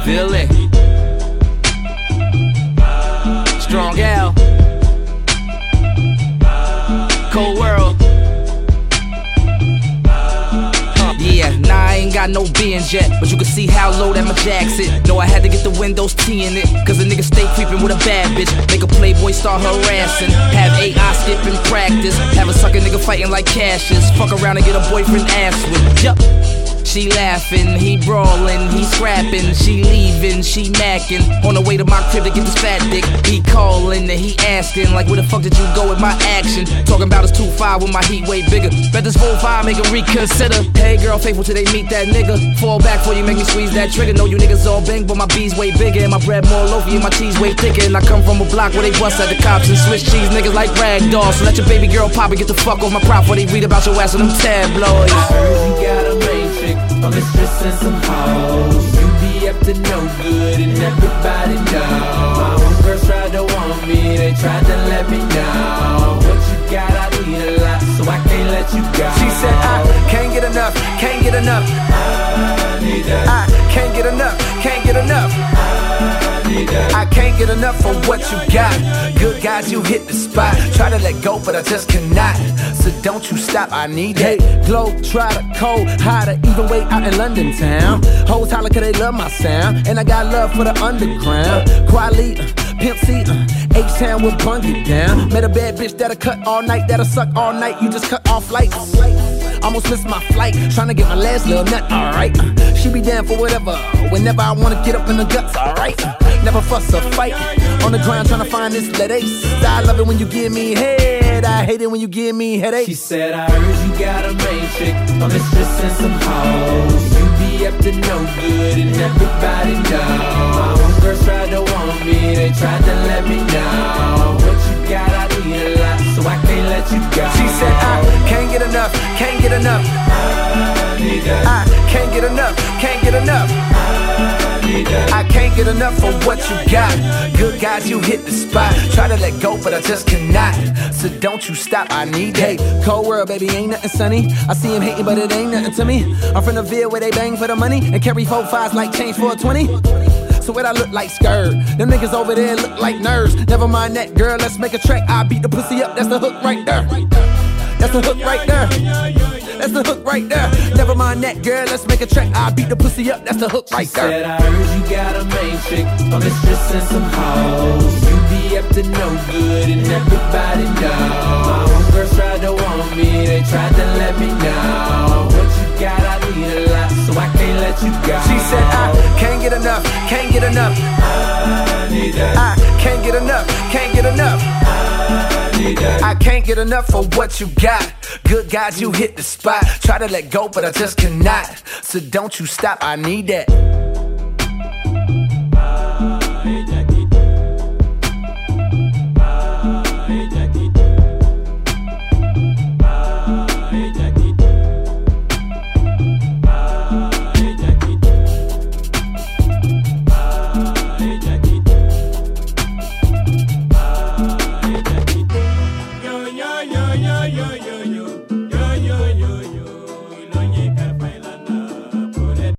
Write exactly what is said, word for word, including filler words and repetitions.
Feel it. Strong Al. Cold World. Yeah, nah, I ain't got no beans yet, but you can see how low that my jacks it. Know I had to get the Windows T in it, cause a nigga stay creeping with a bad bitch. Make a playboy start harassing, have A I skipping practice, have a sucker nigga fighting like Cassius. Fuck around and get a boyfriend ass with. Yup. She laughing, he brawling, he scrapping, she leaving, she macking. On the way to my crib to get this fat dick. He calling and he asking, like, where the fuck did you go with my action? Talking about his two five with my heat way bigger. Bet this four five make him reconsider. Hey girl, faithful till they meet that nigga. Fall back before you make me squeeze that trigger. Know you niggas all bang, but my B's way bigger. And my bread more loafy and my cheese way thicker. And I come from a block where they bust at the cops and Swiss cheese niggas like rag dolls. So let your baby girl pop and get the fuck off my prop before they read about your ass on them tabloids. I heard you got a main chick, a mistress and some hoes. You be up to no good and everybody know. My homegirls tried to want me, they tried to let me know. What you got, I need a lot, so I can't let you go. She said I can't get enough, can't get enough. I need that. I can't get enough, can't get enough. I need that. I can't get enough for what you got. Good guys, you hit the spot. Try to let go, but I just cannot. So don't you stop, I need that. Hey, glow, try to cold, hotter, even way out in London town. Hoes holler cause they love my sound, and I got love for the underground. Quality, uh, Pimp C, uh, H-Town will bung it down. Met a bad bitch that'll cut all night, that'll suck all night. You just cut off lights. Almost missed my flight, tryna get my last little nut, alright. Uh, she be down for whatever, whenever I wanna get up in the guts, alright. Uh, never fuss or fight, on the ground tryna find this lead ace. I love it when you give me head, I hate it when you give me headaches. She said I heard you got a main chick, a mistress and some hoes. You be up to no good and everybody know. My homegirls tried to want me, they tried to let me know. What you got, I need a lot, so I can't let you go. She said I can't get enough, can't get enough. I need that. I can't get enough, can't get enough. I need that. I can't get enough for what you got. Good guys, you hit the spot. Try to let go, but I just cannot. So don't you stop, I need that. Hey, cold world, baby, ain't nothing sunny. I see him hating, but it ain't nothing to me. I'm from the Ville where they bang for the money and carry four fives like change for a twenty. So what I look like skirt? Them niggas over there look like nerds. Never mind that, girl, let's make a track. I beat the pussy up, that's the hook right there. That's the hook right there. That's the hook right there. Never mind that, girl, let's make a track. I beat the pussy up, that's the hook right there. She said I heard you got a main chick, a mistress and some hoes. You be up to no good and everybody know. My homegirls tried to want me, they tried to let me know. What you got, I need a lot, so I can't let you go. She said I can't get enough, can't get enough. I need that. I can't get enough, can't get enough. I need that. I can't get enough for what you got. Good guys, you hit the spot. Try to let go, but I just cannot. So don't you stop, I need that.